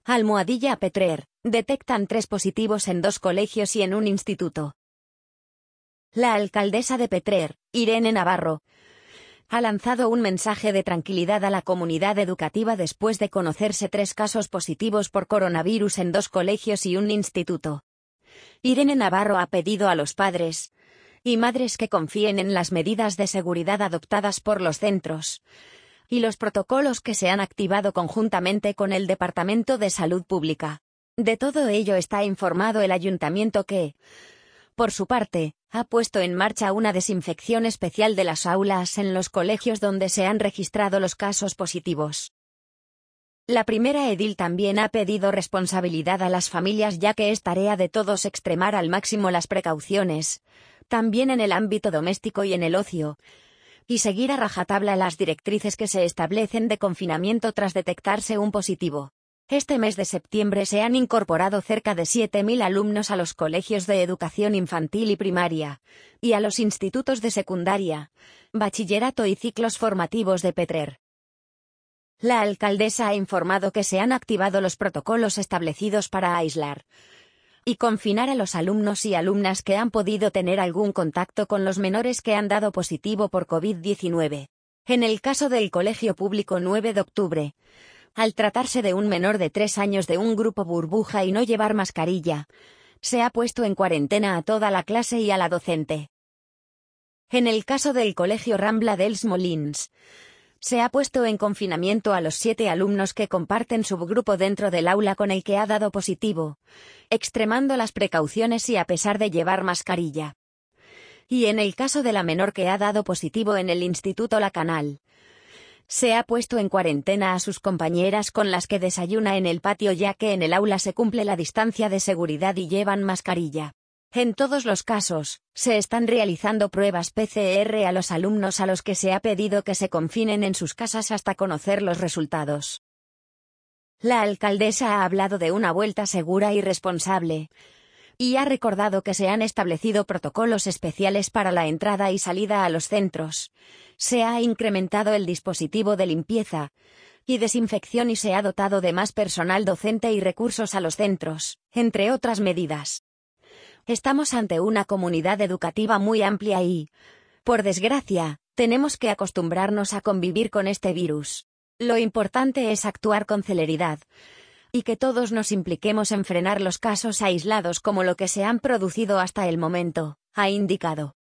Almohadilla Petrer, detectan 3 positivos en 2 colegios y en un instituto. La alcaldesa de Petrer, Irene Navarro, ha lanzado un mensaje de tranquilidad a la comunidad educativa después de conocerse 3 casos positivos por coronavirus en 2 colegios y un instituto. Irene Navarro ha pedido a los padres y madres que confíen en las medidas de seguridad adoptadas por los centros y los protocolos que se han activado conjuntamente con el Departamento de Salud Pública. De todo ello está informado el ayuntamiento que, por su parte, ha puesto en marcha una desinfección especial de las aulas en los colegios donde se han registrado los casos positivos. La primera edil también ha pedido responsabilidad a las familias, ya que es tarea de todos extremar al máximo las precauciones, también en el ámbito doméstico y en el ocio, y seguir a rajatabla las directrices que se establecen de confinamiento tras detectarse un positivo. Este mes de septiembre se han incorporado cerca de 7.000 alumnos a los colegios de educación infantil y primaria, y a los institutos de secundaria, bachillerato y ciclos formativos de Petrer. La alcaldesa ha informado que se han activado los protocolos establecidos para aislar y confinar a los alumnos y alumnas que han podido tener algún contacto con los menores que han dado positivo por COVID-19. En el caso del Colegio Público 9 de octubre, al tratarse de un menor de 3 años de un grupo burbuja y no llevar mascarilla, se ha puesto en cuarentena a toda la clase y a la docente. En el caso del Colegio Rambla dels Molins, se ha puesto en confinamiento a los 7 alumnos que comparten subgrupo dentro del aula con el que ha dado positivo, extremando las precauciones y a pesar de llevar mascarilla. Y en el caso de la menor que ha dado positivo en el Instituto La Canal, se ha puesto en cuarentena a sus compañeras con las que desayuna en el patio, ya que en el aula se cumple la distancia de seguridad y llevan mascarilla. En todos los casos, se están realizando pruebas PCR a los alumnos a los que se ha pedido que se confinen en sus casas hasta conocer los resultados. La alcaldesa ha hablado de una vuelta segura y responsable, y ha recordado que se han establecido protocolos especiales para la entrada y salida a los centros. Se ha incrementado el dispositivo de limpieza y desinfección y se ha dotado de más personal docente y recursos a los centros, entre otras medidas. Estamos ante una comunidad educativa muy amplia y, por desgracia, tenemos que acostumbrarnos a convivir con este virus. Lo importante es actuar con celeridad y que todos nos impliquemos en frenar los casos aislados como lo que se han producido hasta el momento, ha indicado.